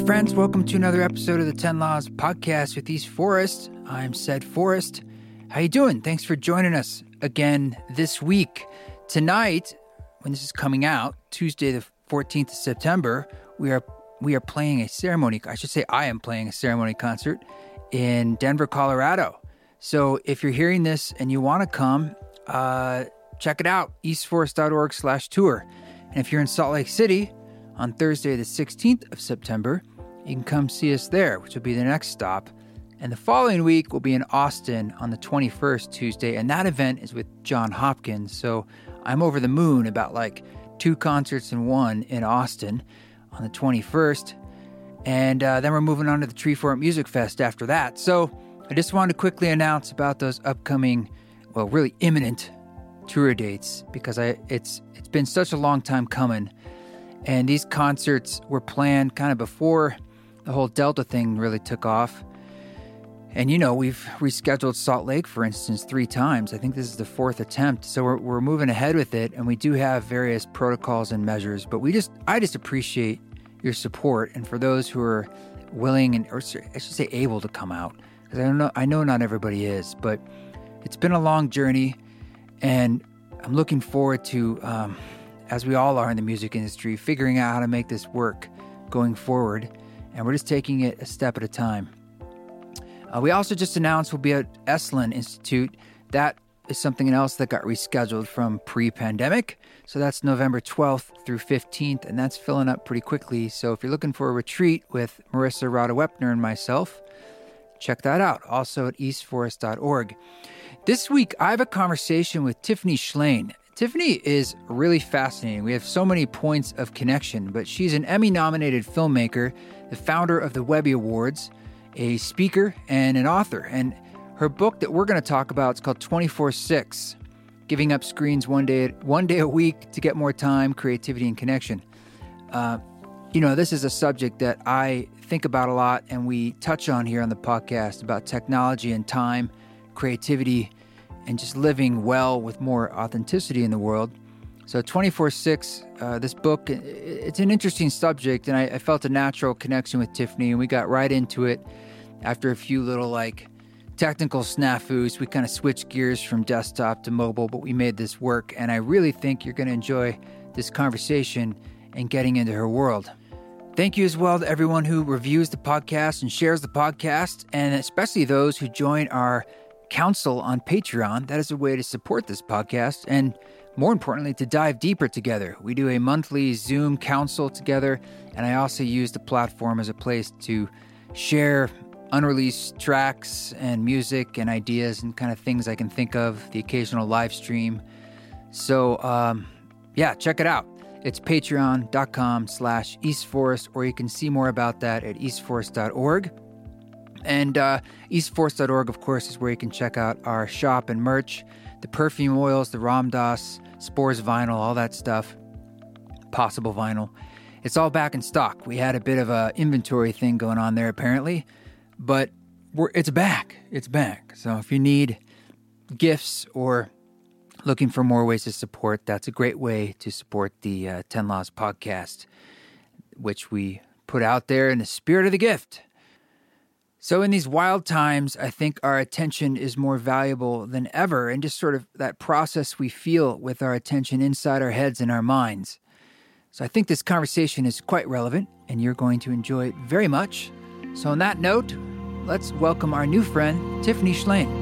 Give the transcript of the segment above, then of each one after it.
friends. Welcome to another episode of the 10 Laws podcast with East Forest. I'm Ced Forrest. How you doing? Thanks for joining us again this week. Tonight, when this is coming out, Tuesday the 14th of September, we are playing a ceremony. I should say I am playing a ceremony concert in Denver, Colorado. So if you're hearing this and you want to come, check it out, eastforest.org/tour. And if you're in Salt Lake City on Thursday the 16th of September, you can come see us there, which will be the next stop. And the following week will be in Austin on the 21st, Tuesday, and that event is with John Hopkins. So I'm over the moon about like 2 concerts in one in Austin on the 21st. And then we're moving on to the Treefort Music Fest after that. So I just wanted to quickly announce about those upcoming, well, really imminent tour dates, because it's been such a long time coming. And these concerts were planned kind of before the whole Delta thing really took off. And, you know, we've rescheduled Salt Lake, for instance, 3 times. I think this is the 4th attempt. So we're moving ahead with it. And we do have various protocols and measures. But I just appreciate your support. And for those who are willing, or I should say able to come out, because I know not everybody is. But it's been a long journey. And I'm looking forward to, as we all are in the music industry, figuring out how to make this work going forward. And we're just taking it a step at a time. We also just announced we'll be at Esalen Institute. That is something else that got rescheduled from pre-pandemic. So that's November 12th through 15th, and that's filling up pretty quickly. So if you're looking for a retreat with Marissa Rada-Wepner and myself, check that out. Also at eastforest.org. This week, I have a conversation with Tiffany Shlain. Tiffany is really fascinating. We have so many points of connection, but she's an Emmy-nominated filmmaker, the founder of the Webby Awards, a speaker, and an author. And her book that we're going to talk about is called 24/6, Giving Up Screens one day a week to get more time, creativity, and connection. This is a subject that I think about a lot, and we touch on here on the podcast about technology and time, creativity, and just living well with more authenticity in the world. So 24/6, this book, it's an interesting subject, and I felt a natural connection with Tiffany, and we got right into it. After a few little technical snafus, we kind of switched gears from desktop to mobile, but we made this work, and I really think you're going to enjoy this conversation and getting into her world. Thank you as well to everyone who reviews the podcast and shares the podcast, and especially those who join our council on Patreon. That is a way to support this podcast and, more importantly, to dive deeper together. We do a monthly Zoom council together, and I also use the platform as a place to share unreleased tracks and music and ideas and kind of things I can think of, the occasional live stream. So, check it out. It's patreon.com/eastforest, or you can see more about that at eastforest.org. And eastforest.org, of course, is where you can check out our shop and merch, the perfume oils, the Ram Dass, Spores vinyl, all that stuff, Possible vinyl. It's all back in stock. We had a bit of a inventory thing going on there, apparently, but it's back. It's back. So if you need gifts or looking for more ways to support, that's a great way to support the 10 Laws podcast, which we put out there in the spirit of the gift. So in these wild times, I think our attention is more valuable than ever, and just sort of that process we feel with our attention inside our heads and our minds. So I think this conversation is quite relevant, and you're going to enjoy it very much. So on that note, let's welcome our new friend, Tiffany Shlain.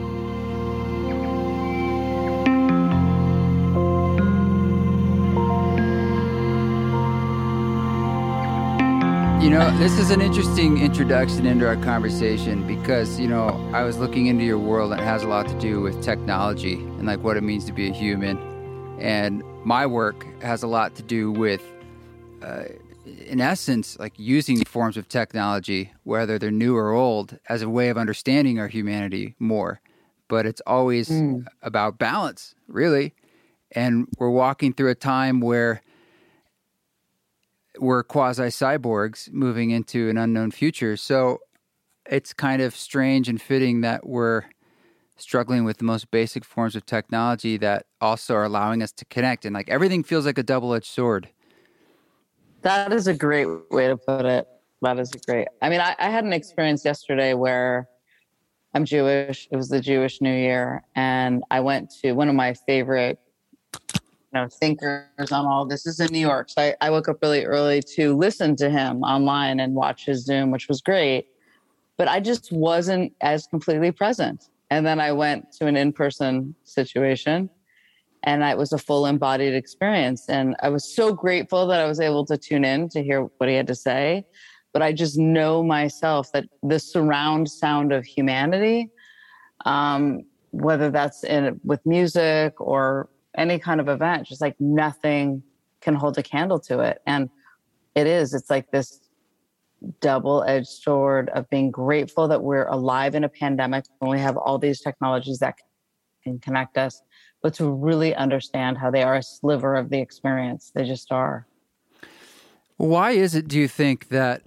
This is an interesting introduction into our conversation because, I was looking into your world, and it has a lot to do with technology and what it means to be a human. And my work has a lot to do with, in essence, using forms of technology, whether they're new or old, as a way of understanding our humanity more. But it's always about balance, really. And we're walking through a time where we're quasi-cyborgs moving into an unknown future. So it's kind of strange and fitting that we're struggling with the most basic forms of technology that also are allowing us to connect. And everything feels like a double-edged sword. That is a great way to put it. That is great. I mean, I had an experience yesterday where I'm Jewish. It was the Jewish New Year. And I went to one of my favorite, thinkers on all this. This is in New York. So I woke up really early to listen to him online and watch his Zoom, which was great. But I just wasn't as completely present. And then I went to an in-person situation, and it was a full embodied experience. And I was so grateful that I was able to tune in to hear what he had to say. But I just know myself that the surround sound of humanity, whether that's with music or any kind of event, just like nothing can hold a candle to it. And it's like this double-edged sword of being grateful that we're alive in a pandemic when we have all these technologies that can connect us, but to really understand how they are a sliver of the experience. They just are. Why is it, do you think, that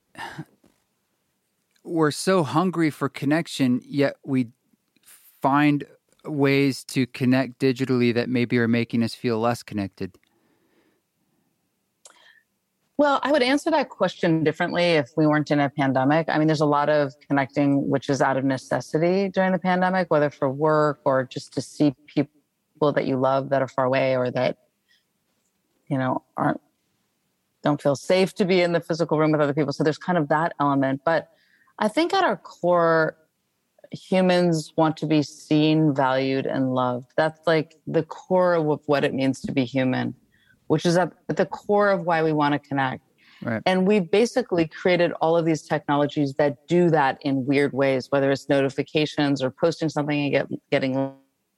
we're so hungry for connection, yet we find ways to connect digitally that maybe are making us feel less connected? Well, I would answer that question differently if we weren't in a pandemic. I mean, there's a lot of connecting which is out of necessity during the pandemic, whether for work or just to see people that you love that are far away or that, don't feel safe to be in the physical room with other people. So there's kind of that element. But I think at our core, humans want to be seen, valued, and loved. That's like the core of what it means to be human, which is at the core of why we want to connect. Right. And we've basically created all of these technologies that do that in weird ways, whether it's notifications or posting something and getting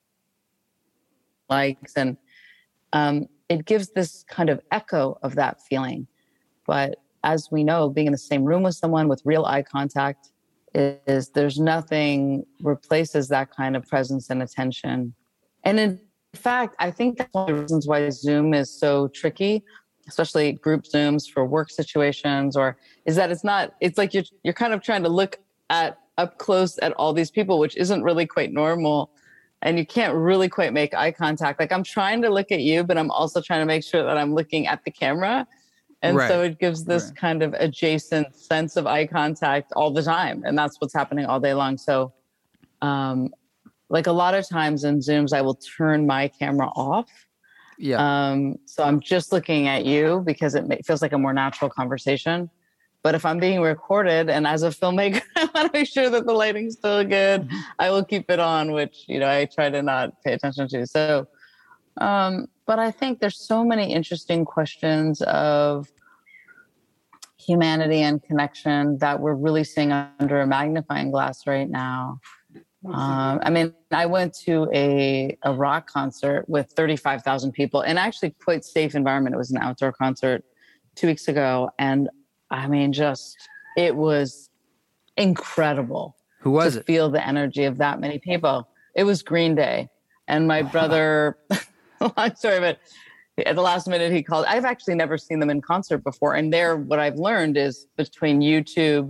likes. And it gives this kind of echo of that feeling. But as we know, being in the same room with someone with real eye contact there's nothing replaces that kind of presence and attention. And in fact, I think that's one of the reasons why Zoom is so tricky, especially group Zooms for work situations, it's like you're kind of trying to look up close at all these people, which isn't really quite normal. And you can't really quite make eye contact. Like I'm trying to look at you, but I'm also trying to make sure that I'm looking at the camera. And so it gives this kind of adjacent sense of eye contact all the time. And that's what's happening all day long. So like a lot of times in Zooms, I will turn my camera off. Yeah. So I'm just looking at you because it feels like a more natural conversation. But if I'm being recorded and as a filmmaker, I want to make sure that the lighting's still good, I will keep it on, which, I try to not pay attention to. So, but I think there's so many interesting questions of humanity and connection that we're really seeing under a magnifying glass right now. I mean, I went to a rock concert with 35,000 people and actually quite safe environment. It was an outdoor concert 2 weeks ago. And I mean, it was incredible. Who was to it? Feel the energy of that many people. It was Green Day. And my brother, long story, but at the last minute he called. I've actually never seen them in concert before. And what I've learned is between YouTube,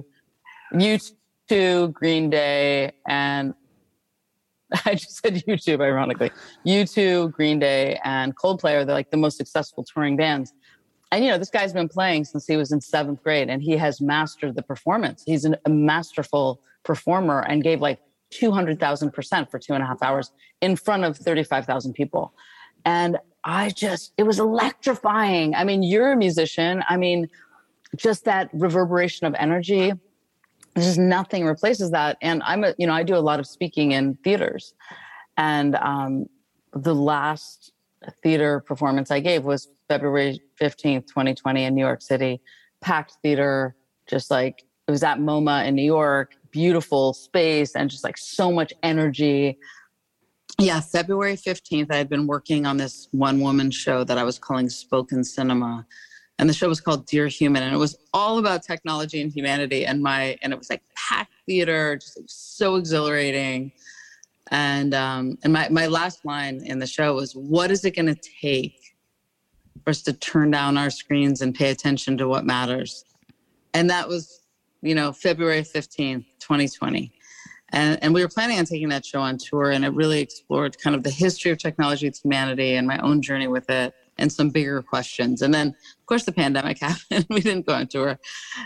Green Day, and I just said YouTube, ironically. U2, Green Day, and Coldplay are like the most successful touring bands. And, this guy's been playing since he was in 7th grade, and he has mastered the performance. He's a masterful performer and gave like 200,000% for 2.5 hours in front of 35,000 people. And it was electrifying. I mean, you're a musician. I mean, just that reverberation of energy, just nothing replaces that. And I do a lot of speaking in theaters. And the last theater performance I gave was February 15th, 2020 in New York City, packed theater, just like it was at MoMA in New York, beautiful space and just like so much energy. Yeah, February 15th, I had been working on this one-woman show that I was calling Spoken Cinema. And the show was called Dear Human. And it was all about technology and humanity. And it was like packed theater, just like so exhilarating. And my last line in the show was, what is it going to take for us to turn down our screens and pay attention to what matters? And that was, February 15th, 2020. And we were planning on taking that show on tour, and it really explored kind of the history of technology with humanity and my own journey with it. and some bigger questions. And then, of course, the pandemic happened. We didn't go on tour.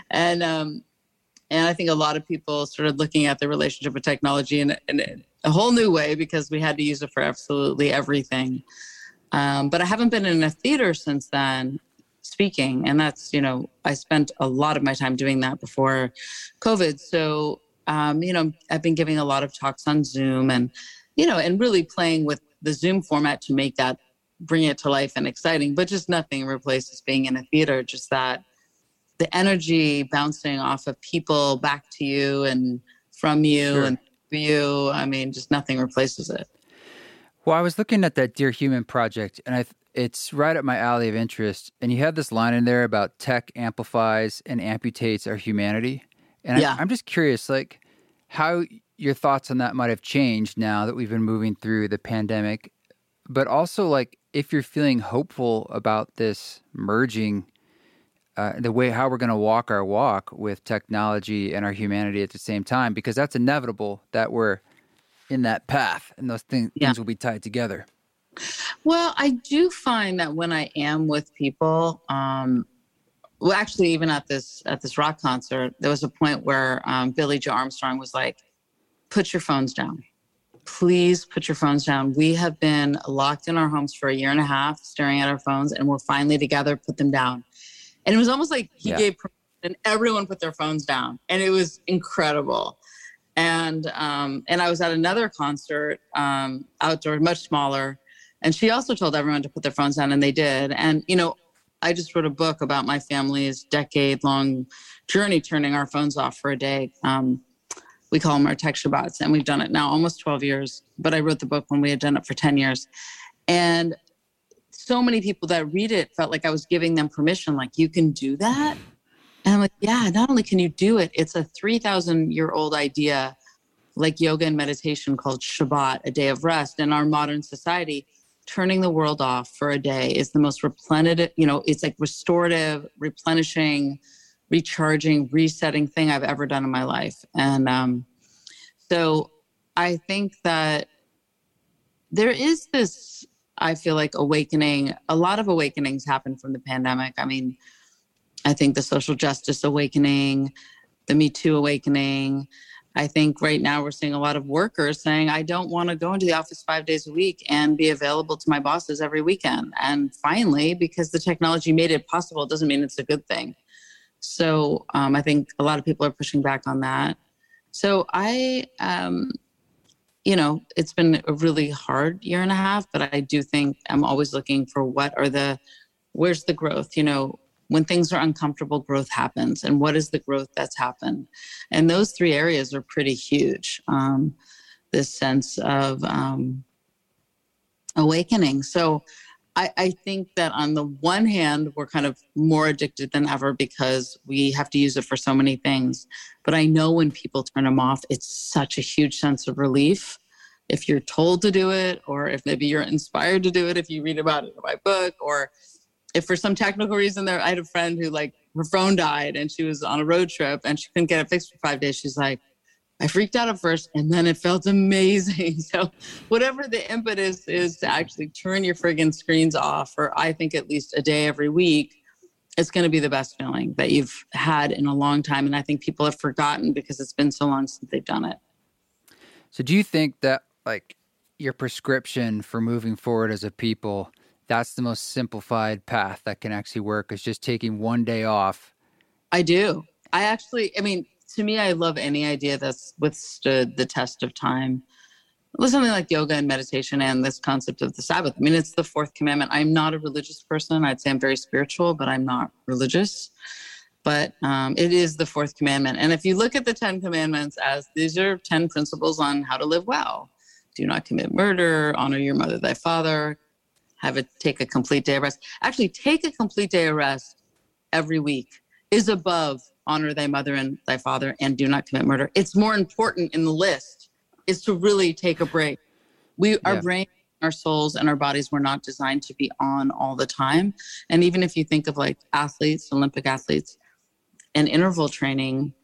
And I think a lot of people started looking at the relationship with technology in a whole new way because we had to use it for absolutely everything. But I haven't been in a theater since then speaking. And that's, I spent a lot of my time doing that before COVID. So, I've been giving a lot of talks on Zoom and really playing with the Zoom format to make that, bring it to life and exciting, but just nothing replaces being in a theater, just that. The energy bouncing off of people back to you and from you sure. and for you. I mean, just nothing replaces it. Well, I was looking at that Dear Human project, and it's right up my alley of interest. And you had this line in there about tech amplifies and amputates our humanity. And yeah. I'm just curious, like, how your thoughts on that might have changed now that we've been moving through the pandemic, but also, like, if you're feeling hopeful about this merging the way how we're going to walk our walk with technology and our humanity at the same time, because that's inevitable that we're in that path and those things will be tied together. Well, I do find that when I am with people, well, actually, even at this rock concert, there was a point where Billie Joe Armstrong was like, "Put your phones down. Please put your phones down. We have been locked in our homes for a year and a half, staring at our phones, and we're finally together. Put them down." And it was almost like he gave permission and everyone put their phones down. And it was incredible. And I was at another concert, outdoor, much smaller. And she also told everyone to put their phones down, and they did. And, I just wrote a book about my family's decade-long journey turning our phones off for a day. We call them our tech Shabbats. And we've done it now almost 12 years. But I wrote the book when we had done it for 10 years. And so many people that read it felt like I was giving them permission, like, you can do that? And I'm like, yeah, not only can you do it, it's a 3,000-year-old idea like yoga and meditation called Shabbat, a day of rest. In our modern society, turning the world off for a day is the most replenitive, it's like restorative, replenishing, recharging, resetting thing I've ever done in my life. And so I think that there is this, I feel like, awakening. A lot of awakenings happened from the pandemic. I mean, I think the social justice awakening, the Me Too awakening. I think right now we're seeing a lot of workers saying, I don't want to go into the office 5 days a week and be available to my bosses every weekend. And finally, because the technology made it possible, it doesn't mean it's a good thing. So I think a lot of people are pushing back on that. So it's been a really hard year and a half, but I do think I'm always looking for where's the growth? When things are uncomfortable, growth happens. And what is the growth that's happened? And those three areas are pretty huge. This sense of awakening. So I think that on the one hand, we're kind of more addicted than ever because we have to use it for so many things. But I know when people turn them off, it's such a huge sense of relief. If you're told to do it, or if maybe you're inspired to do it, if you read about it in my book, or if for some technical reason I had a friend who, like, her phone died and she was on a road trip and she couldn't get it fixed for 5 days. She's like, I freaked out at first and then it felt amazing. So whatever the impetus is to actually turn your friggin' screens off, or I think at least a day every week, it's going to be the best feeling that you've had in a long time. And I think people have forgotten because it's been so long since they've done it. So do you think that, like, your prescription for moving forward as a people, that's the most simplified path that can actually work, is just taking one day off? I do. To me, I love any idea that's withstood the test of time. Something like yoga and meditation and this concept of the Sabbath. I mean, it's the fourth commandment. I'm not a religious person. I'd say I'm very spiritual, but I'm not religious. But it is the fourth commandment. And if you look at the 10 commandments as these are 10 principles on how to live well. Do not commit murder, honor your mother, thy father, take a complete day of rest. Actually, take a complete day of rest every week is above honor thy mother and thy father and do not commit murder. It's more important in the list is to really take a break. Our brain, our souls, and our bodies were not designed to be on all the time. And even if you think of like athletes, Olympic athletes, and interval training,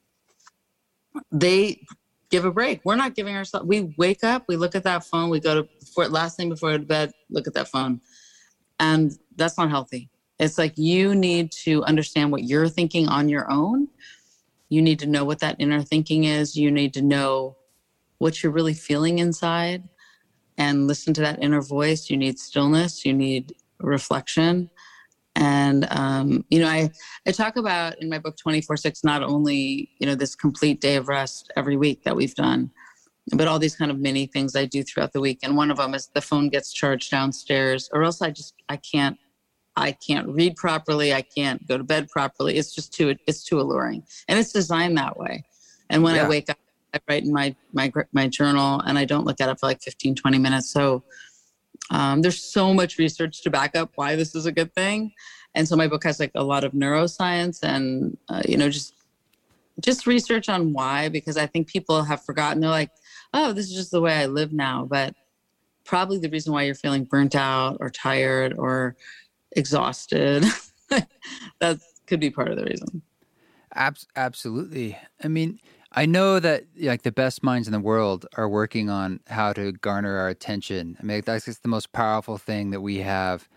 they give a break. We're not giving ourselves, we wake up, we look at that phone, we go to last thing before we go to bed, look at that phone. And that's not healthy. It's like you need to understand what you're thinking on your own. You need to know what that inner thinking is. You need to know what you're really feeling inside and listen to that inner voice. You need stillness. You need reflection. And, I talk about in my book, 24/6, not only, this complete day of rest every week that we've done, but all these kind of mini things I do throughout the week. And one of them is the phone gets charged downstairs, or else I can't read properly. I can't go to bed properly. It's too alluring, and it's designed that way. And when I wake up, I write in my journal, and I don't look at it for like 15, 20 minutes. So there's so much research to back up why this is a good thing. And so my book has like a lot of neuroscience and, just research on why, because I think people have forgotten. They're like, oh, this is just the way I live now. But probably the reason why you're feeling burnt out or tired or exhausted, that could be part of the reason. Absolutely. I mean, I know that like the best minds in the world are working on how to garner our attention. I mean, that's just the most powerful thing that we have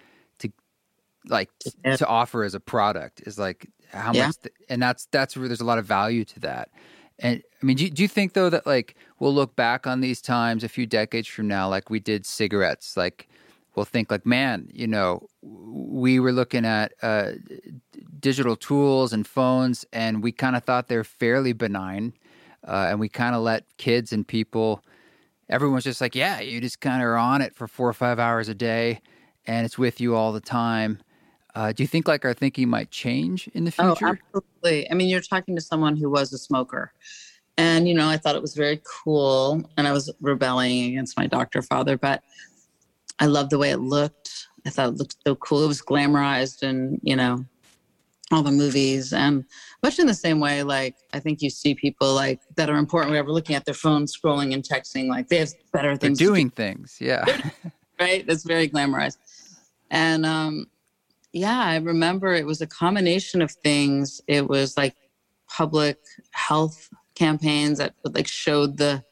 to offer as a product is like how much, and that's where there's a lot of value to that. And I mean, do you think though that like we'll look back on these times a few decades from now, like we did cigarettes, like we'll think like, man, we were looking at digital tools and phones, and we kind of thought they're fairly benign, and we kind of let kids and people, everyone's just like, yeah, you just kind of are on it for 4 or 5 hours a day, and it's with you all the time. Do you think like our thinking might change in the future? Oh, absolutely. I mean, you're talking to someone who was a smoker. And, I thought it was very cool. And I was rebelling against my doctor father, but I loved the way it looked. I thought it looked so cool. It was glamorized and, all the movies. And much in the same way, like, I think you see people like that are important. We're looking at their phones, scrolling and texting, like they have better things. They're doing things. Yeah. Right. It's very glamorized. And, I remember it was a combination of things. It was like public health campaigns that like showed the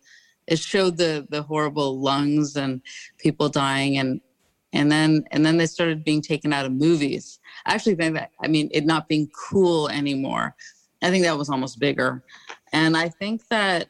horrible lungs and people dying, and then they started being taken out of movies. I actually think that, it not being cool anymore. I think that was almost bigger. And I think that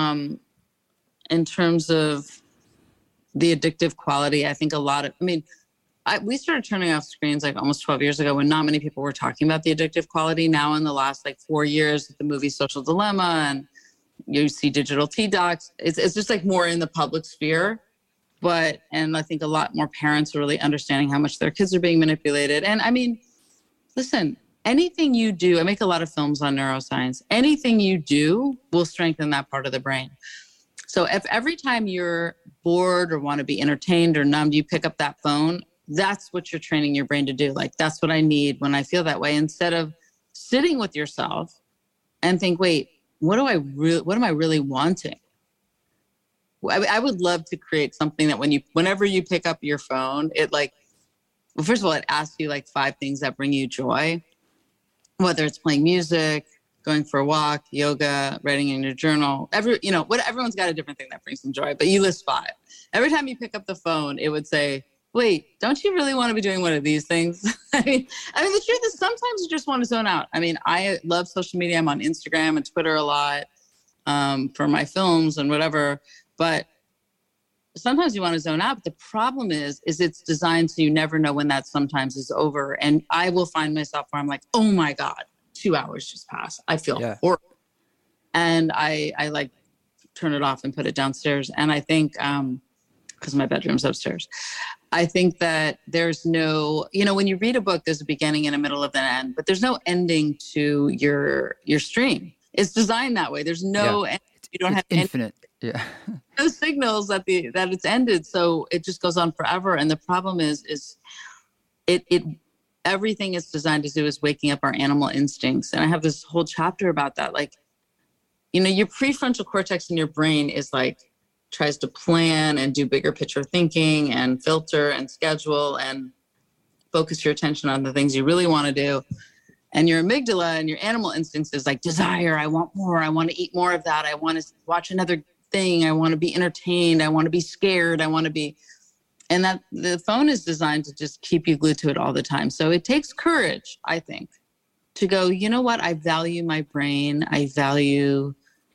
in terms of the addictive quality, I think a lot of, we started turning off screens like almost 12 years ago when not many people were talking about the addictive quality. Now in the last like 4 years, the movie Social Dilemma, and you see digital T-Docs, it's just like more in the public sphere. And I think a lot more parents are really understanding how much their kids are being manipulated. And listen, anything you do, I make a lot of films on neuroscience, anything you do will strengthen that part of the brain. So if every time you're bored or want to be entertained or numbed, you pick up that phone, that's what you're training your brain to do. Like, that's what I need when I feel that way. Instead of sitting with yourself and think, wait, what am I really wanting? I would love to create something that whenever you pick up your phone, it first of all, it asks you like 5 things that bring you joy, whether it's playing music, going for a walk, yoga, writing in your journal, everyone's got a different thing that brings them joy, but you list 5. Every time you pick up the phone, it would say, wait, don't you really want to be doing one of these things? I mean, the truth is sometimes you just want to zone out. I love social media. I'm on Instagram and Twitter a lot for my films and whatever. But sometimes you want to zone out. But the problem is it's designed so you never know when that sometimes is over. And I will find myself where I'm like, oh my God, 2 hours just passed. I feel horrible. And I like turn it off and put it downstairs. And I think, because my bedroom's upstairs, I think that there's no, when you read a book, there's a beginning and a middle and an end, but there's no ending to your stream. It's designed that way. There's no end. You don't have infinite. No signals that it's ended. So it just goes on forever. And the problem is everything it's designed to do is waking up our animal instincts. And I have this whole chapter about that. Like, your prefrontal cortex in your brain is like, tries to plan and do bigger picture thinking and filter and schedule and focus your attention on the things you really want to do. And your amygdala and your animal instincts is like desire. I want more. I want to eat more of that. I want to watch another thing. I want to be entertained. I want to be scared. I want to be. And that the phone is designed to just keep you glued to it all the time. So it takes courage, I think, to go, you know what? I value my brain. I value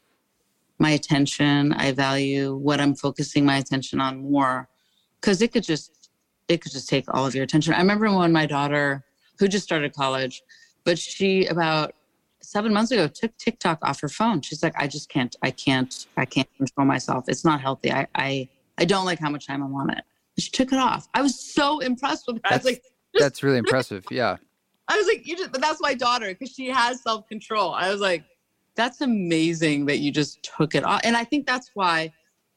my attention. I value what I'm focusing my attention on more, because it could just take all of your attention. I remember when my daughter, who just started college, but she about 7 months ago took TikTok off her phone. She's like, I can't control myself. It's not healthy. I don't like how much time I'm on it. She took it off. I was so impressed with her. I was like, that's really impressive. Yeah. I was like, but that's my daughter, because she has self-control. I was like, that's amazing that you just took it off. And I think that's why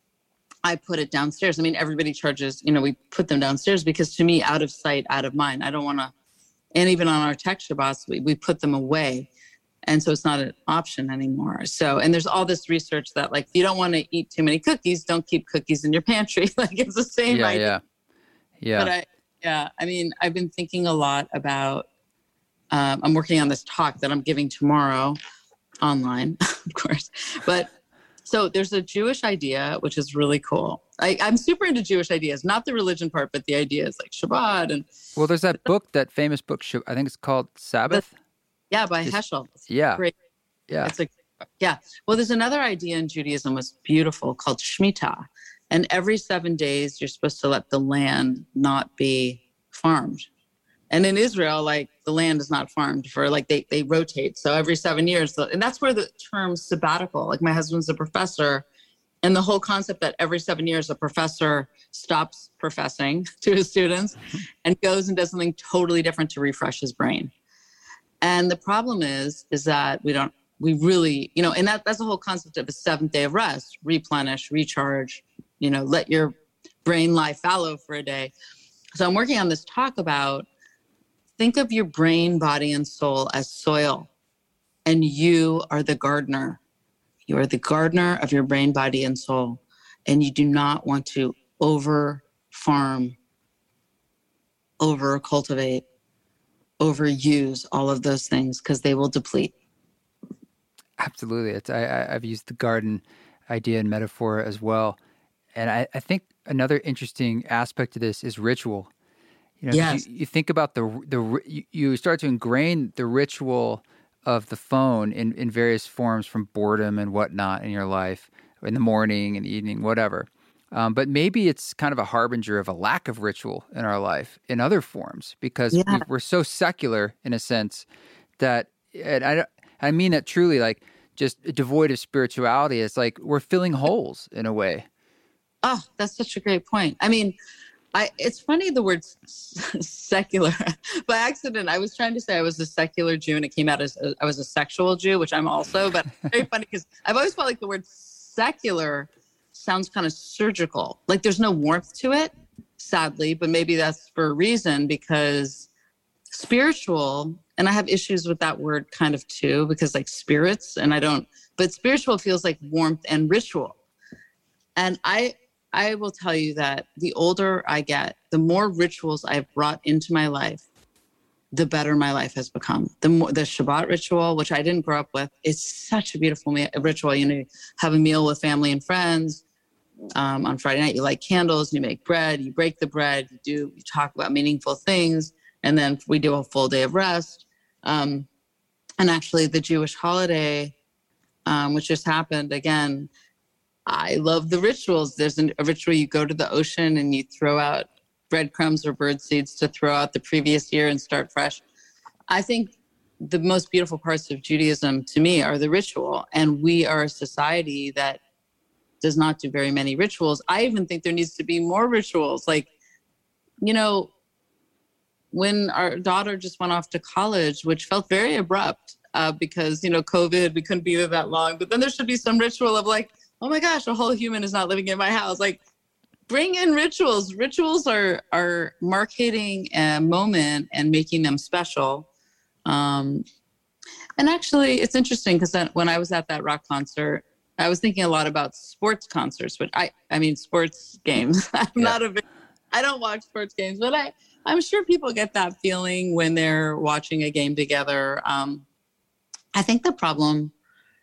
I put it downstairs. I mean, everybody charges, we put them downstairs because, to me, out of sight, out of mind. I don't want to, and even on our tech Shabbats, we put them away. And so it's not an option anymore. So, and there's all this research that, like, if you don't want to eat too many cookies, don't keep cookies in your pantry. Like, it's the same idea. Yeah. But I mean, I've been thinking a lot about, I'm working on this talk that I'm giving tomorrow online, of course. But so there's a Jewish idea, which is really cool. I'm super into Jewish ideas, not the religion part, but the ideas like Shabbat. And well, there's that book, that famous book, I think it's called Sabbath. Yeah, by Heschel. Yeah. Great. Yeah. Yeah. Well, there's another idea in Judaism was beautiful called Shemitah. And every 7 days, you're supposed to let the land not be farmed. And in Israel, like, the land is not farmed for, like, they rotate. So every 7 years, and that's where the term sabbatical, like, my husband's a professor, and the whole concept that every 7 years a professor stops professing to his students and goes and does something totally different to refresh his brain. And the problem is that we really, and that's the whole concept of a 7th day of rest, replenish, recharge, let your brain lie fallow for a day. So I'm working on this talk about, think of your brain, body, and soul as soil, and you are the gardener. You are the gardener of your brain, body, and soul. And you do not want to over-farm, over-cultivate, overuse all of those things, because they will deplete. Absolutely. I've used the garden idea and metaphor as well. And I think another interesting aspect to this is ritual. Yes. You think about you start to ingrain the ritual of the phone in various forms, from boredom and whatnot in your life, in the morning and evening, whatever. But maybe it's kind of a harbinger of a lack of ritual in our life in other forms, because we're so secular in a sense that, and I mean that truly, like, just devoid of spirituality. It's like we're filling holes in a way. Oh, that's such a great point. I mean, it's funny, the word secular. By accident, I was trying to say I was a secular Jew, and it came out as I was a sexual Jew, which I'm also. But very funny, because I've always felt like the word secular sounds kind of surgical. Like, there's no warmth to it, sadly. But maybe that's for a reason, because spiritual, and I have issues with that word kind of too, because, like, spirits, but spiritual feels like warmth and ritual. And I will tell you that the older I get, the more rituals I've brought into my life, the better my life has become. The Shabbat ritual, which I didn't grow up with, is such a beautiful ritual. Have a meal with family and friends. On Friday night, you light candles, you make bread, you break the bread, you talk about meaningful things, and then we do a full day of rest. And actually, the Jewish holiday, which just happened again, I love the rituals. There's a ritual, you go to the ocean and you throw out breadcrumbs or bird seeds to throw out the previous year and start fresh. I think the most beautiful parts of Judaism to me are the ritual. And we are a society that does not do very many rituals. I even think there needs to be more rituals. Like, when our daughter just went off to college, which felt very abrupt because, COVID, we couldn't be there that long. But then there should be some ritual of, like, oh my gosh, a whole human is not living in my house. Like, bring in rituals. Rituals are marketing a moment and making them special. And actually, it's interesting, because when I was at that rock concert, I was thinking a lot about sports concerts, but I mean, sports games. I don't watch sports games, but I'm sure people get that feeling when they're watching a game together. I think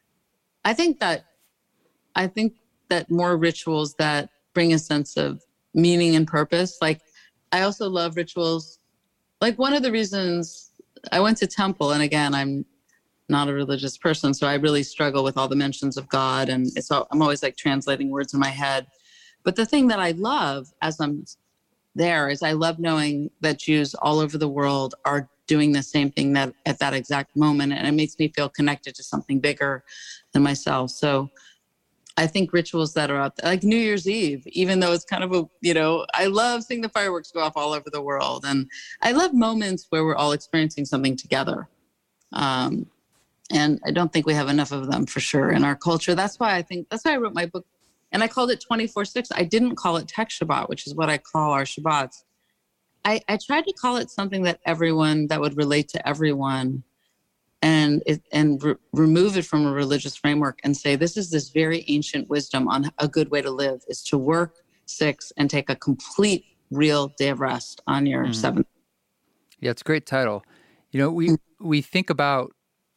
that more rituals that bring a sense of meaning and purpose. Like, I also love rituals. Like, one of the reasons I went to temple, and again, I'm not a religious person, so I really struggle with all the mentions of God, and I'm always like translating words in my head. But the thing that I love as I'm there is I love knowing that Jews all over the world are doing the same thing that at that exact moment, and it makes me feel connected to something bigger than myself. So I think rituals that are out there, like New Year's Eve, even though it's kind of I love seeing the fireworks go off all over the world. And I love moments where we're all experiencing something together. And I don't think we have enough of them for sure in our culture. That's why I wrote my book, and I called it 24/6. I didn't call it Tech Shabbat, which is what I call our Shabbats. I tried to call it something that would relate to everyone, and remove it from a religious framework and say, this is this very ancient wisdom on a good way to live is to work 6 and take a complete real day of rest on your 7th. Yeah, it's a great title. We think about,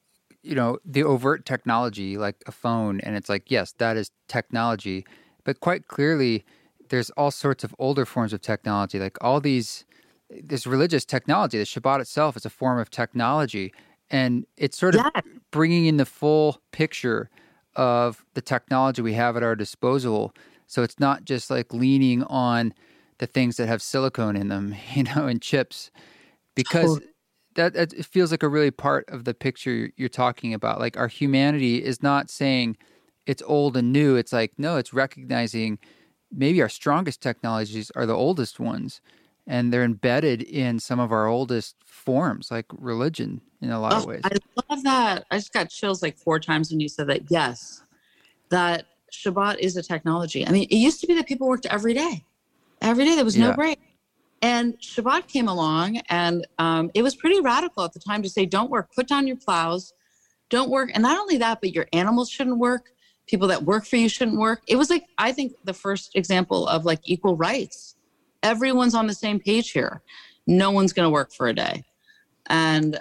the overt technology like a phone, and it's like, yes, that is technology. But quite clearly, there's all sorts of older forms of technology, like this religious technology. The Shabbat itself is a form of technology. And it's sort of bringing in the full picture of the technology we have at our disposal. So it's not just like leaning on the things that have silicone in them, and chips, because that it feels like a really part of the picture you're talking about. Like, our humanity is not saying it's old and new. It's like, no, it's recognizing maybe our strongest technologies are the oldest ones. And they're embedded in some of our oldest forms, like religion, in a lot of ways. I love that. I just got chills like 4 times when you said that. Yes, that Shabbat is a technology. I mean, it used to be that people worked every day. Every day there was no break. And Shabbat came along, and it was pretty radical at the time to say, don't work, put down your plows, don't work. And not only that, but your animals shouldn't work. People that work for you shouldn't work. It was like, I think, the first example of like equal rights. Everyone's on the same page here. No one's going to work for a day. And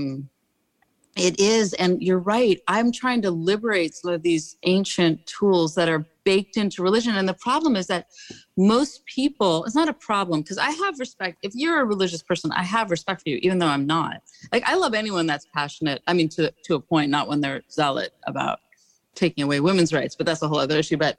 it is, and you're right, I'm trying to liberate some of these ancient tools that are baked into religion. And the problem is that most people, it's not a problem, because I have respect. If you're a religious person, I have respect for you, even though I'm not. Like, I love anyone that's passionate. I mean, to a point, not when they're zealot about taking away women's rights, but that's a whole other issue. But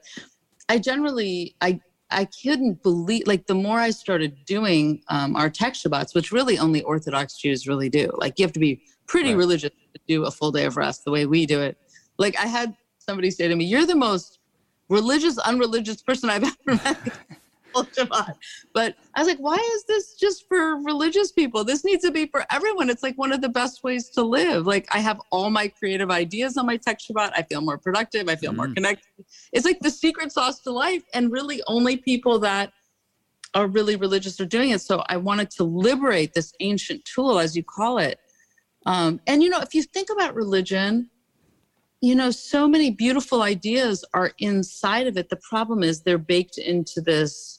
I couldn't believe, like, the more I started doing our Tech Shabbats, which really only Orthodox Jews really do. Like, you have to be pretty religious to do a full day of rest the way we do it. Like, I had somebody say to me, you're the most religious, unreligious person I've ever met. Shabbat. But I was like, why is this just for religious people? This needs to be for everyone. It's like one of the best ways to live. Like, I have all my creative ideas on my Tech Shabbat. I feel more productive. I feel more connected. It's like the secret sauce to life, and really only people that are really religious are doing it. So I wanted to liberate this ancient tool, as you call it. And, if you think about religion, so many beautiful ideas are inside of it. The problem is they're baked into this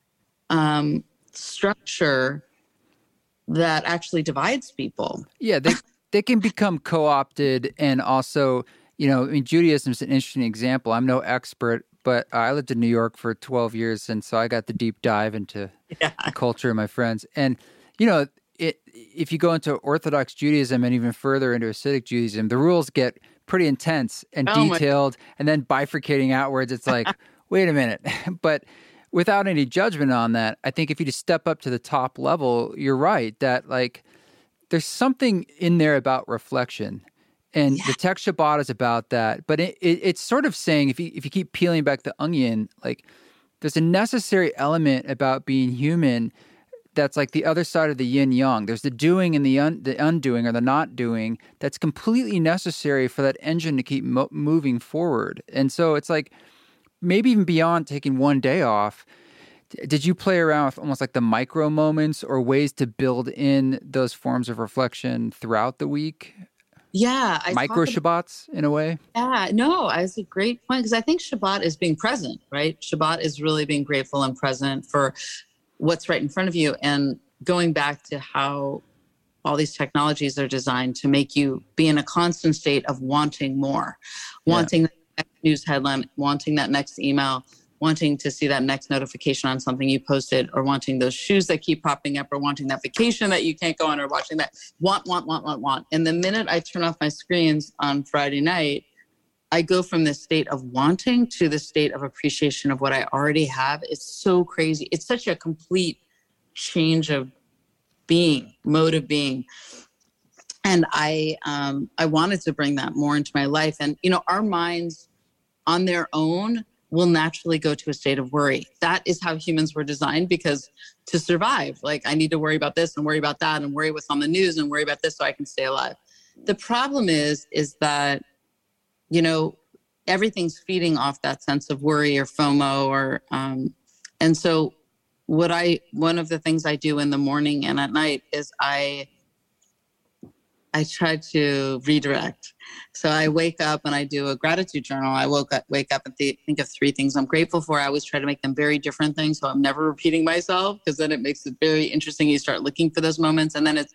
structure that actually divides people. Yeah, they can become co-opted, and also, Judaism is an interesting example. I'm no expert, but I lived in New York for 12 years, and so I got the deep dive into the culture of my friends. And, if you go into Orthodox Judaism and even further into Hasidic Judaism, the rules get pretty intense and detailed, and then bifurcating outwards, it's like, wait a minute. But without any judgment on that, I think if you just step up to the top level, you're right that, like, there's something in there about reflection. And the Tech Shabbat is about that. But it's sort of saying, if you keep peeling back the onion, like, there's a necessary element about being human that's like the other side of the yin yang. There's the doing and the undoing, or the not doing, that's completely necessary for that engine to keep moving forward. And so it's like, maybe even beyond taking one day off, did you play around with almost like the micro moments or ways to build in those forms of reflection throughout the week? Yeah. Micro Shabbats, in a way? Yeah, no, it's a great point, because I think Shabbat is being present, right? Shabbat is really being grateful and present for what's right in front of you, and going back to how all these technologies are designed to make you be in a constant state of wanting more, wanting the next news headline, wanting that next email, wanting to see that next notification on something you posted, or wanting those shoes that keep popping up, or wanting that vacation that you can't go on, or watching that want. And the minute I turn off my screens on Friday night, I go from this state of wanting to the state of appreciation of what I already have. It's so crazy. It's such a complete change of being, mode of being. And I wanted to bring that more into my life. And, our minds on their own will naturally go to a state of worry. That is how humans were designed, because to survive, like, I need to worry about this and worry about that and worry what's on the news and worry about this so I can stay alive. The problem is that, everything's feeding off that sense of worry or FOMO, or, and so one of the things I do in the morning and at night is I try to redirect. So I wake up and I do a gratitude journal. I wake up and think of 3 things I'm grateful for. I always try to make them very different things, so I'm never repeating myself, because then it makes it very interesting. You start looking for those moments, and then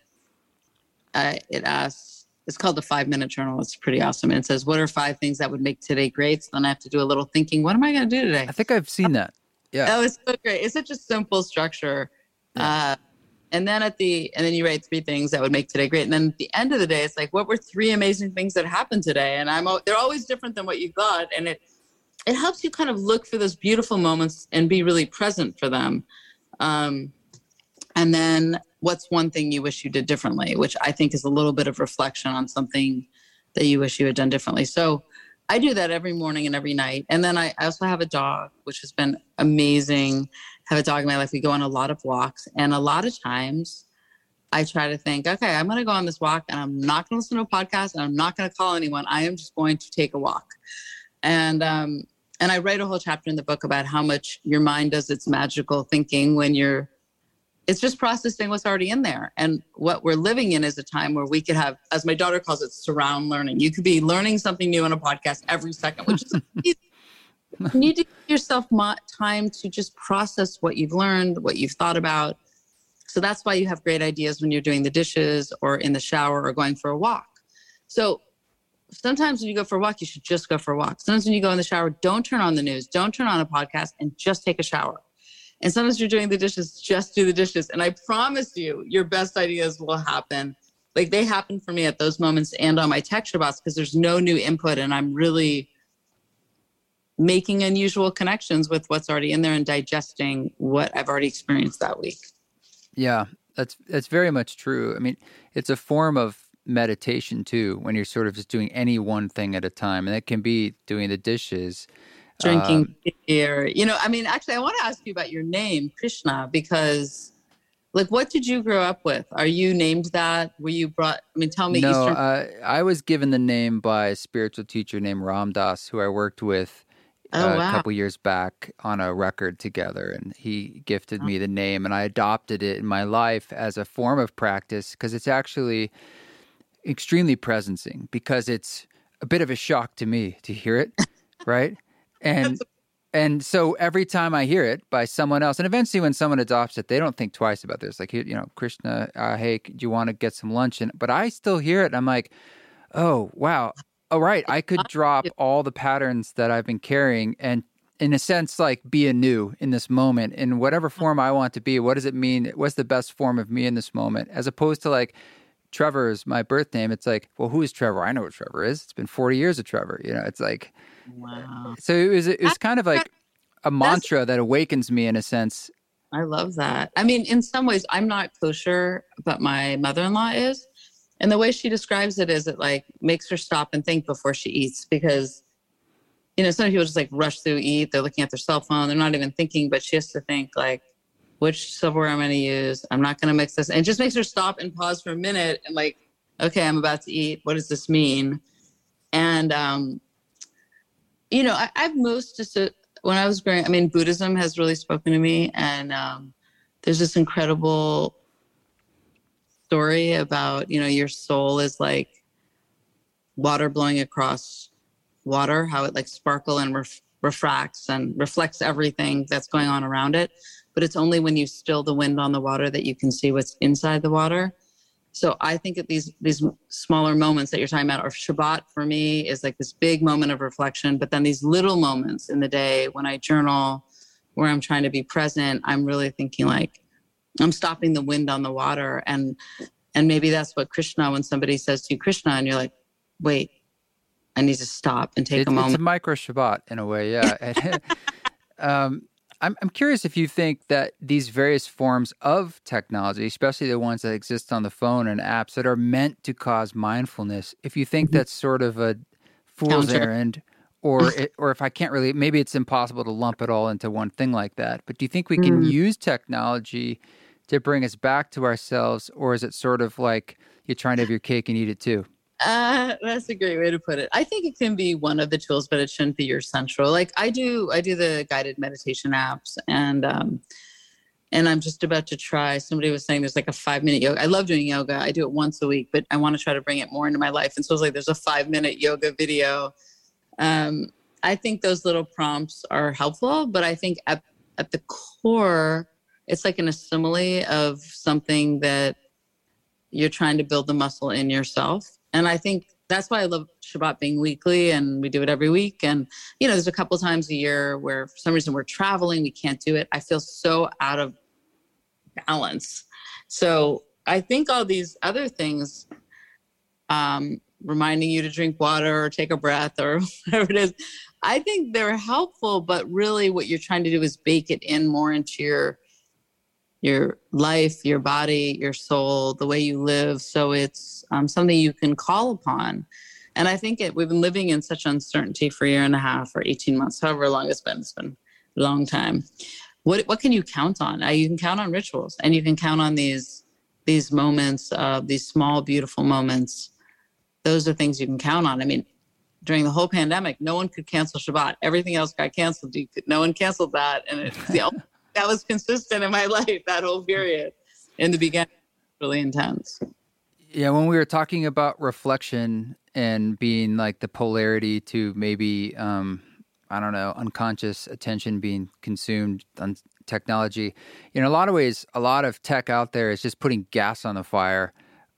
it asks. It's called the 5-minute journal. It's pretty awesome. And it says, what are 5 things that would make today great? So then I have to do a little thinking. What am I going to do today? I think I've seen that. Yeah. Oh, it's so great. It's such a simple structure. Yeah. And then then you write 3 things that would make today great. And then at the end of the day, it's like, what were 3 amazing things that happened today? And they're always different than what you thought. And it helps you kind of look for those beautiful moments and be really present for them. And then what's one thing you wish you did differently, which I think is a little bit of reflection on something that you wish you had done differently. So I do that every morning and every night. And then I also have a dog, which has been amazing. I have a dog in my life. We go on a lot of walks. And a lot of times I try to think, okay, I'm going to go on this walk and I'm not going to listen to a podcast and I'm not going to call anyone. I am just going to take a walk. And I write a whole chapter in the book about how much your mind does its magical thinking when it's just processing what's already in there. And what we're living in is a time where we could have, as my daughter calls it, surround learning. You could be learning something new on a podcast every second, which is easy. You need to give yourself time to just process what you've learned, what you've thought about. So that's why you have great ideas when you're doing the dishes or in the shower or going for a walk. So sometimes when you go for a walk, you should just go for a walk. Sometimes when you go in the shower, don't turn on the news, don't turn on a podcast, and just take a shower. And sometimes you're doing the dishes, just do the dishes. And I promise you, your best ideas will happen. Like, they happen for me at those moments and on my texture box, because there's no new input and I'm really making unusual connections with what's already in there and digesting what I've already experienced that week. Yeah, that's very much true. I mean, it's a form of meditation too, when you're sort of just doing any one thing at a time. And that can be doing the dishes, drinking beer. Actually, I want to ask you about your name, Krishna, because, like, what did you grow up with? Are you named that? Were you brought, tell me. No, I was given the name by a spiritual teacher named Ram Dass, who I worked with a couple years back on a record together. And he gifted me the name, and I adopted it in my life as a form of practice, because it's actually extremely presencing, because it's a bit of a shock to me to hear it, right? And so every time I hear it by someone else, and eventually when someone adopts it, they don't think twice about this. Like, Krishna, hey, do you want to get some lunch? But I still hear it. And I'm like, oh, wow. All right. I could drop all the patterns that I've been carrying and, in a sense, like, be anew in this moment in whatever form I want to be. What does it mean? What's the best form of me in this moment? As opposed to, like, Trevor is my birth name. It's like, well, who is Trevor? I know what Trevor is. It's been 40 years of Trevor. It's like, wow. So it was kind of like a mantra that awakens me in a sense. I love that. In some ways, I'm not kosher, but my mother-in-law is. And the way she describes it is it, like, makes her stop and think before she eats, because, some people just, like, rush through, eat. They're looking at their cell phone. They're not even thinking, but she has to think, like, which silverware I'm going to use. I'm not going to mix this. And it just makes her stop and pause for a minute and, like, okay, I'm about to eat. What does this mean? And, I've when I was growing, Buddhism has really spoken to me. And there's this incredible story about, your soul is like water blowing across water, how it, like, sparkle and refracts and reflects everything that's going on around it. But it's only when you still the wind on the water that you can see what's inside the water. So I think that these smaller moments that you're talking about, or Shabbat for me is like this big moment of reflection, but then these little moments in the day when I journal, where I'm trying to be present, I'm really thinking like I'm stopping the wind on the water. And maybe that's what Krishna, when somebody says to you, Krishna, and you're like, wait, I need to stop and take a moment. It's a micro Shabbat in a way, yeah. I'm curious if you think that these various forms of technology, especially the ones that exist on the phone and apps that are meant to cause mindfulness, if you think that's sort of a fool's errand, or if I can't really, maybe it's impossible to lump it all into one thing like that. But do you think we can use technology to bring us back to ourselves, or is it sort of like you're trying to have your cake and eat it too? That's a great way to put it. I think it can be one of the tools, but it shouldn't be your central. Like I do the guided meditation apps, and I'm just about to try. Somebody was saying there's like a 5-minute yoga. I love doing yoga. I do it once a week, but I want to try to bring it more into my life. And so it's like there's a 5-minute yoga video. I think those little prompts are helpful, but I think at the core, it's like an assembly of something that you're trying to build the muscle in yourself. And I think that's why I love Shabbat being weekly, and we do it every week. And, there's a couple times a year where for some reason we're traveling, we can't do it. I feel so out of balance. So I think all these other things, reminding you to drink water or take a breath or whatever it is, I think they're helpful, but really what you're trying to do is bake it in more into your life, your body, your soul, the way you live. So it's something you can call upon. And I think we've been living in such uncertainty for a year and a half or 18 months, however long it's been a long time. What can you count on? You can count on rituals, and you can count on these moments, these small, beautiful moments. Those are things you can count on. I mean, during the whole pandemic, no one could cancel Shabbat. Everything else got canceled. No one canceled that. And it's the only that was consistent in my life, that whole period. In the beginning, really intense. Yeah, when we were talking about reflection and being like the polarity to maybe, unconscious attention being consumed on technology, in a lot of ways, a lot of tech out there is just putting gas on the fire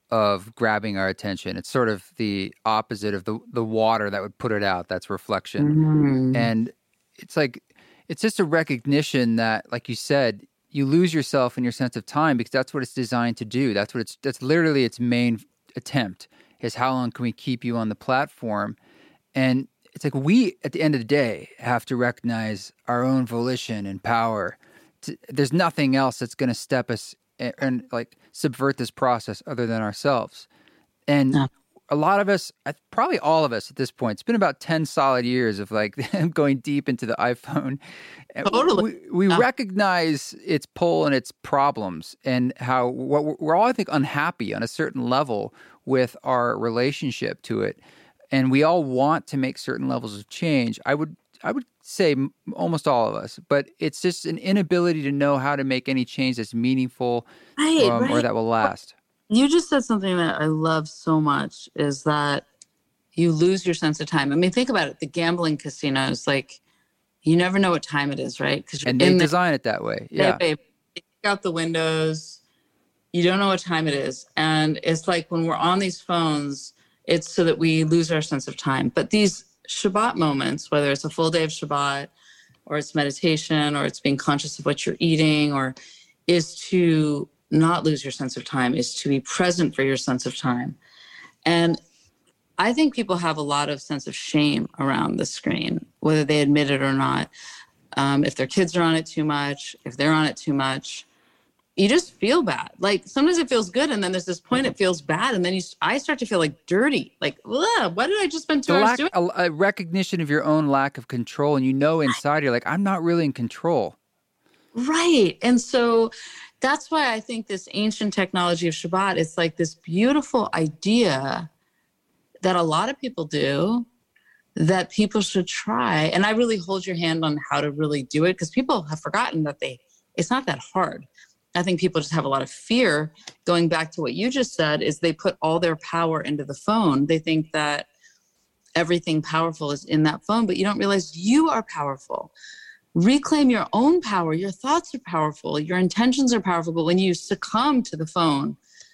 of grabbing our attention. It's sort of the opposite of the water that would put it out. That's reflection. Mm-hmm. And it's like, it's just a recognition that, like you said, you lose yourself in your sense of time because that's what it's designed to do. That's literally its main attempt, is how long can we keep you on the platform? And it's like we, at the end of the day, have to recognize our own volition and power. There's nothing else that's going to step us and like subvert this process other than ourselves. And a lot of us, probably all of us at this point, it's been about 10 solid years of like going deep into the iPhone. Totally. We recognize its pull and its problems, and how we're all, I think, unhappy on a certain level with our relationship to it. And we all want to make certain levels of change. I would say almost all of us, but it's just an inability to know how to make any change that's meaningful or that will last. You just said something that I love so much, is that you lose your sense of time. I mean, think about it. The gambling casinos, like, you never know what time it is, right? And they design it that way. Yeah. They take out the windows. You don't know what time it is. And it's like when we're on these phones, it's so that we lose our sense of time. But these Shabbat moments, whether it's a full day of Shabbat or it's meditation or it's being conscious of what you're eating, or is to not lose your sense of time, is to be present for your sense of time. And I think people have a lot of sense of shame around the screen, whether they admit it or not. If their kids are on it too much, if they're on it too much, you just feel bad. Like sometimes it feels good, and then there's this point it feels bad, and then I start to feel like dirty. Like, what did I just spend 2 hours doing? A recognition of your own lack of control, and inside you're like, I'm not really in control. Right. And so that's why I think this ancient technology of Shabbat is like this beautiful idea that a lot of people do, that people should try. And I really hold your hand on how to really do it, because people have forgotten that it's not that hard. I think people just have a lot of fear. Going back to what you just said, is they put all their power into the phone. They think that everything powerful is in that phone, but you don't realize you are powerful. Reclaim your own power. Your thoughts are powerful. Your intentions are powerful. But when you succumb to the phone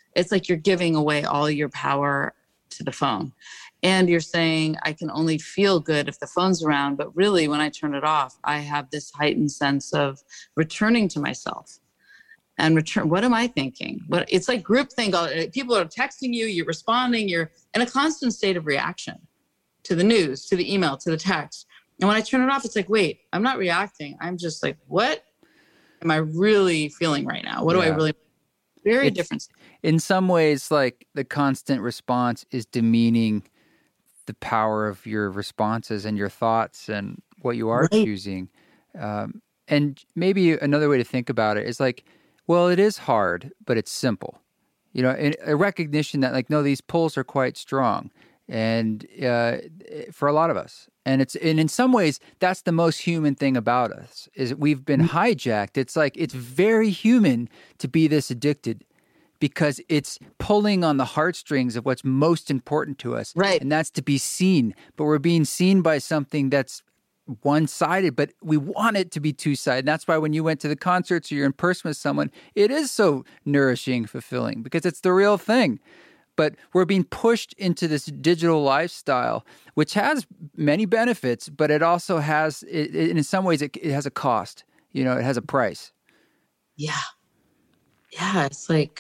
it's like you're giving away all your power to the phone. And you're saying, I can only feel good if the phone's around. But really, when I turn it off, I have this heightened sense of returning to myself and what am I thinking? It's like groupthink. People are texting you, you're responding, you're in a constant state of reaction to the news, to the email, to the text. And when I turn it off, it's like, wait, I'm not reacting. I'm just like, what am I really feeling right now? What do I really, very different. In some ways, like the constant response is demeaning the power of your responses and your thoughts and what you are choosing. And maybe another way to think about it is like, well, it is hard, but it's simple. You know, a recognition that like, no, these pulls are quite strong. And for a lot of us. And in some ways, that's the most human thing about us is we've been hijacked. It's like, it's very human to be this addicted because it's pulling on the heartstrings of what's most important to us. Right. And that's to be seen. But we're being seen by something that's one-sided, but we want it to be two-sided. And that's why when you went to the concerts or you're in person with someone, it is so nourishing, fulfilling, because it's the real thing. But we're being pushed into this digital lifestyle, which has many benefits, but it also has, in some ways, it has a cost. You know, it has a price. Yeah. Yeah, it's like,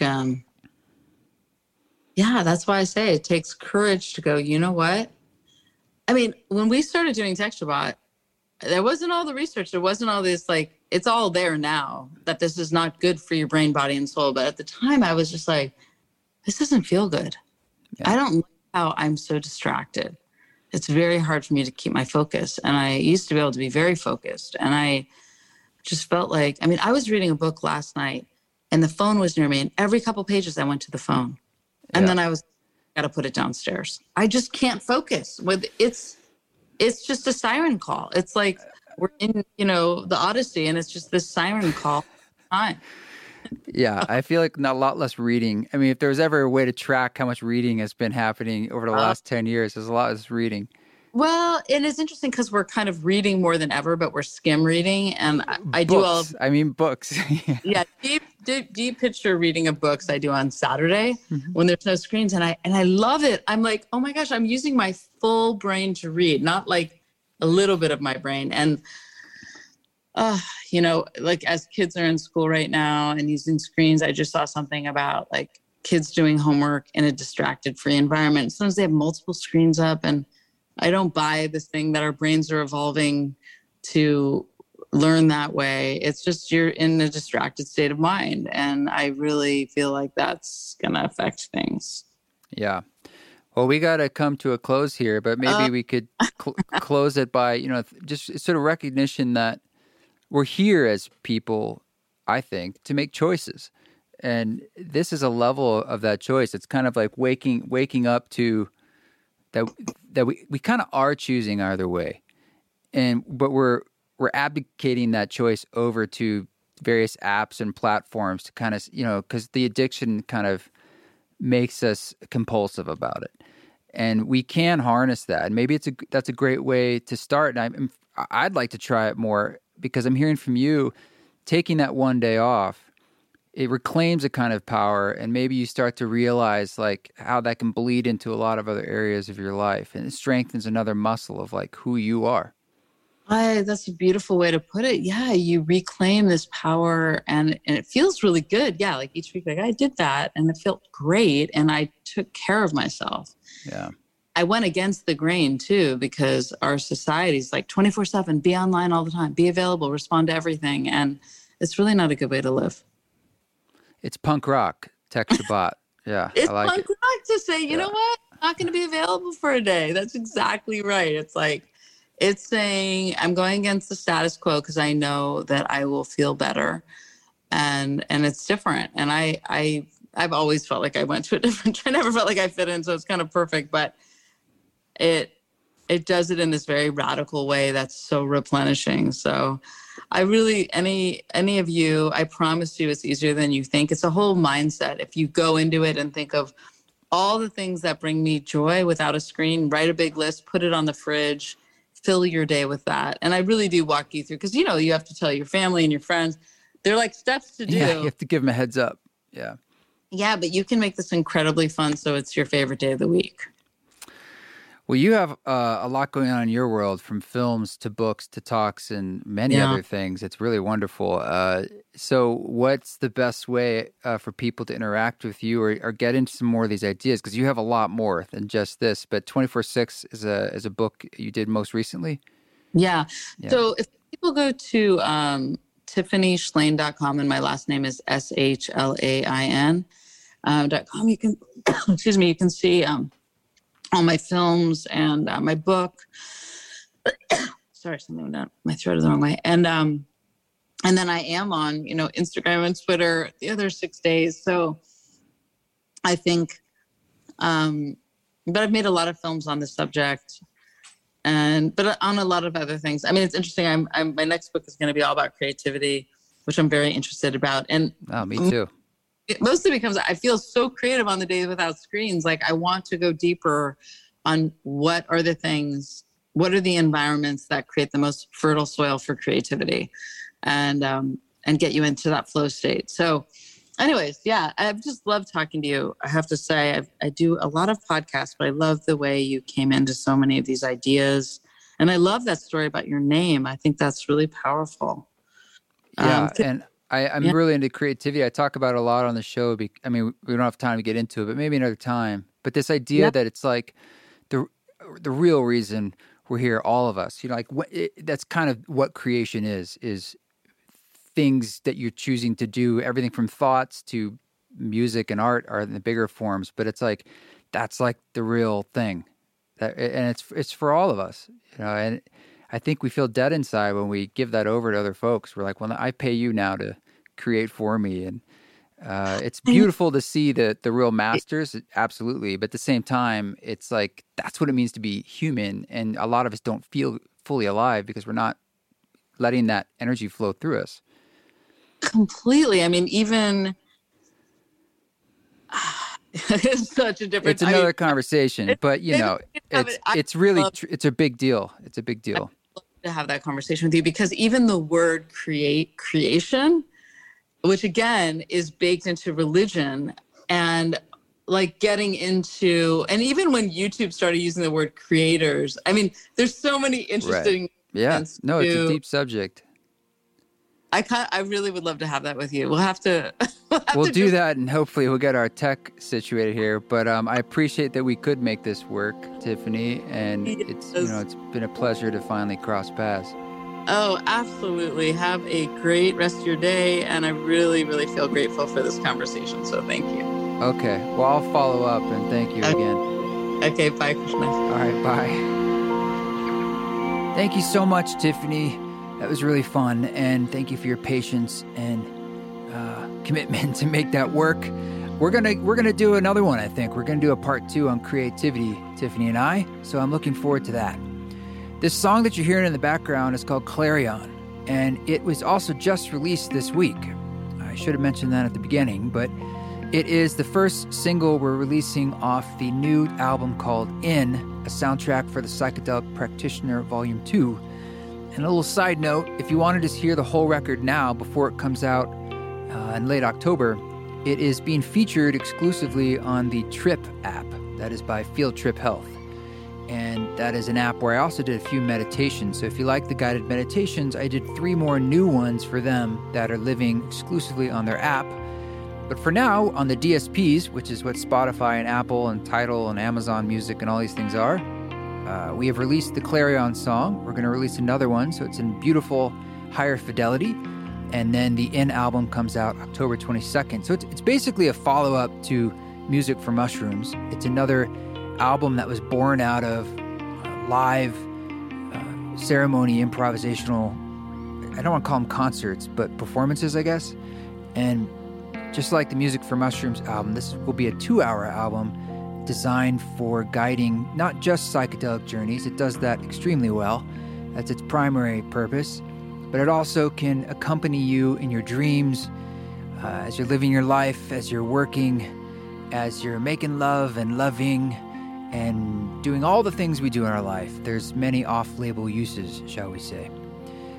that's why I say it takes courage to go, you know what? I mean, when we started doing TextureBot, there wasn't all the research. There wasn't all this, like, it's all there now that this is not good for your brain, body, and soul. But at the time, I was just like, this doesn't feel good. Yeah. I don't like how I'm so distracted. It's very hard for me to keep my focus. And I used to be able to be very focused. And I just felt like, I mean, I was reading a book last night and the phone was near me. And every couple pages I went to the phone. And then I was, got to put it downstairs. I just can't focus with it's just a siren call. It's like we're in, the Odyssey and it's just this siren call. Yeah, I feel like a lot less reading. I mean, if there was ever a way to track how much reading has been happening over the last 10 years, there's a lot less reading. Well, and it's interesting because we're kind of reading more than ever, but we're skim reading. And I do all of... I mean, books. Yeah, deep picture reading of books I do on Saturday when there's no screens. And I love it. I'm like, oh my gosh, I'm using my full brain to read, not like a little bit of my brain. And like as kids are in school right now and using screens, I just saw something about like kids doing homework in a distracted free environment. Sometimes they have multiple screens up, and I don't buy this thing that our brains are evolving to learn that way. It's just you're in a distracted state of mind. And I really feel like that's going to affect things. Yeah. Well, we got to come to a close here, but maybe we could close it by, just sort of recognition that we're here as people, I think, to make choices. And this is a level of that choice. It's kind of like waking up to that we kind of are choosing either way. But we're abdicating that choice over to various apps and platforms to kind of, because the addiction kind of makes us compulsive about it. And we can harness that. And maybe that's a great way to start. And I'd like to try it more, because I'm hearing from you, taking that one day off, it reclaims a kind of power, and maybe you start to realize like how that can bleed into a lot of other areas of your life, and it strengthens another muscle of like who you are. That's a beautiful way to put it. Yeah, you reclaim this power, and it feels really good. Yeah, like each week, like I did that, and it felt great, and I took care of myself. Yeah. I went against the grain too, because our society's like 24/7, be online all the time, be available, respond to everything. And it's really not a good way to live. It's punk rock, TextureBot. Yeah. It's I like punk rock to say, you know what? I'm not going to be available for a day. That's exactly right. It's like, it's saying I'm going against the status quo because I know that I will feel better. And it's different. And I've always felt like I went to a different, I never felt like I fit in. So it's kind of perfect, but it does it in this very radical way that's so replenishing. So I really, any of you, I promise you it's easier than you think. It's a whole mindset. If you go into it and think of all the things that bring me joy without a screen, write a big list, put it on the fridge, fill your day with that. And I really do walk you through, because, you have to tell your family and your friends. They're like steps to do. Yeah, you have to give them a heads up. Yeah. Yeah, but you can make this incredibly fun so it's your favorite day of the week. Well, you have a lot going on in your world, from films to books to talks and many other things. It's really wonderful. So what's the best way for people to interact with you or get into some more of these ideas? Because you have a lot more than just this, but 24/6 is a book you did most recently? Yeah. So if people go to TiffanyShlain.com, and my last name is SHLAIN .com, you can, excuse me, you can see all my films and my book. Sorry, something went down my throat is the wrong way. And then I am on, Instagram and Twitter the other 6 days. So I think, but I've made a lot of films on this subject, but on a lot of other things. I mean, it's interesting. My next book is going to be all about creativity, which I'm very interested about. And me too. It mostly becomes, I feel so creative on the days without screens. Like, I want to go deeper on what are the environments that create the most fertile soil for creativity, and get you into that flow state. So anyways, yeah, I've just loved talking to you. I have to say, I do a lot of podcasts, but I love the way you came into so many of these ideas. And I love that story about your name. I think that's really powerful. Yeah, and I'm really into creativity. I talk about it a lot on the show. We don't have time to get into it, but maybe another time. But this idea that it's like the real reason we're here, all of us. That's kind of what creation is things that you're choosing to do. Everything from thoughts to music and art are in the bigger forms. But it's like that's like the real thing, and it's for all of us. And I think we feel dead inside when we give that over to other folks. We're like, well, I pay you now to create for me. And it's beautiful to see the real masters, absolutely. But at the same time, it's like, that's what it means to be human. And a lot of us don't feel fully alive because we're not letting that energy flow through us. Completely. I mean, even... it's such a different... It's another conversation, but it's really, it's a big deal. It's a big deal to have that conversation with you, because even the word creation, which again is baked into religion, and like getting into, and even when YouTube started using the word creators, I mean, there's so many interesting... Right. Yeah. No, it's a deep subject. I really would love to have that with you. We'll have to... We'll do that, and hopefully we'll get our tech situated here. But I appreciate that we could make this work, Tiffany, and it's been a pleasure to finally cross paths. Oh, absolutely. Have a great rest of your day, and I really, really feel grateful for this conversation, so thank you. Okay. Well, I'll follow up, and thank you again. Okay, bye, Krishna. All right, bye. Thank you so much, Tiffany. That was really fun, and thank you for your patience and commitment to make that work. We're gonna do another one. I think we're gonna do a part 2 on creativity, Tiffany and I. So I'm looking forward to that. This song that you're hearing in the background is called Clarion, and it was also just released this week. I should have mentioned that at the beginning, but it is the first single we're releasing off the new album called In, a soundtrack for the Psychedelic Practitioner Volume 2. And a little side note, if you want to just hear the whole record now before it comes out in late October, it is being featured exclusively on the Trip app. That is by Field Trip Health. And that is an app where I also did a few meditations. So if you like the guided meditations, I did 3 more new ones for them that are living exclusively on their app. But for now, on the DSPs, which is what Spotify and Apple and Tidal and Amazon Music and all these things are, we have released the Clarion song. We're going to release another one, so it's in beautiful, higher fidelity. And then the In album comes out October 22nd. So it's basically a follow-up to Music for Mushrooms. It's another album that was born out of live ceremony, improvisational, I don't want to call them concerts, but performances, I guess. And just like the Music for Mushrooms album, this will be a 2-hour album designed for guiding not just psychedelic journeys. It does that extremely well. That's its primary purpose. But it also can accompany you in your dreams, as you're living your life, as you're working, as you're making love and loving and doing all the things we do in our life. There's many off-label uses, shall we say.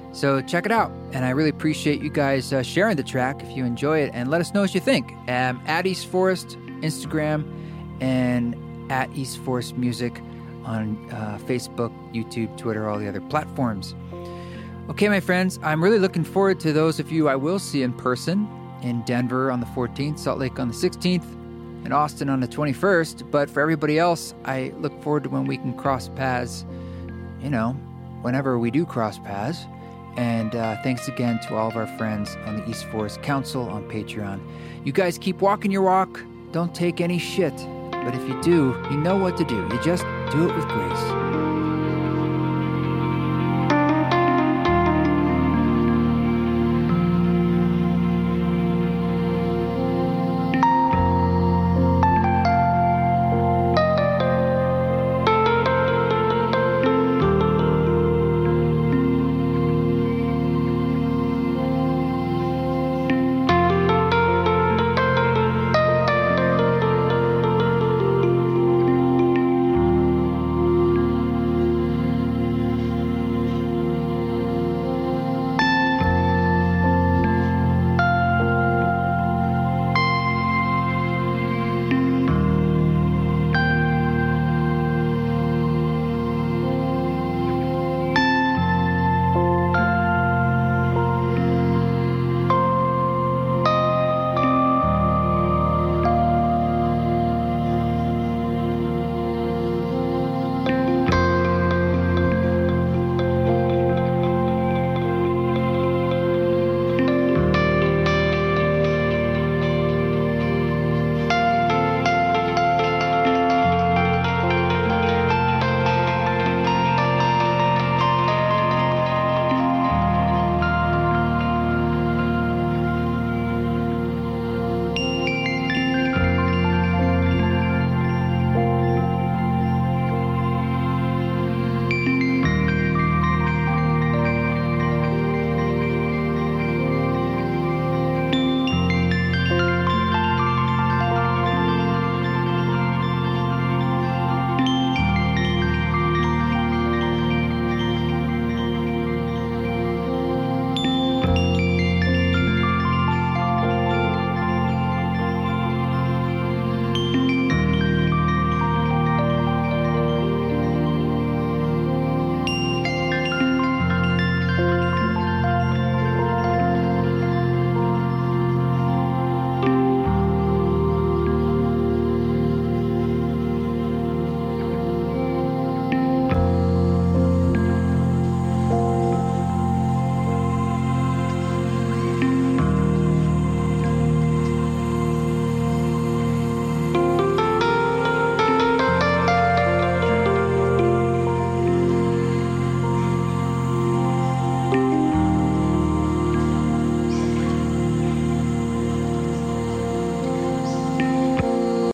So check it out. And I really appreciate you guys sharing the track if you enjoy it. And let us know what you think. At East Forest, Instagram, and at East Forest Music on Facebook, YouTube, Twitter, all the other platforms. Okay, my friends, I'm really looking forward to those of you I will see in person in Denver on the 14th, Salt Lake on the 16th, and Austin on the 21st. But for everybody else, I look forward to when we can cross paths, whenever we do cross paths. And thanks again to all of our friends on the East Forest Council on Patreon. You guys keep walking your walk. Don't take any shit. But if you do, you know what to do. You just do it with grace.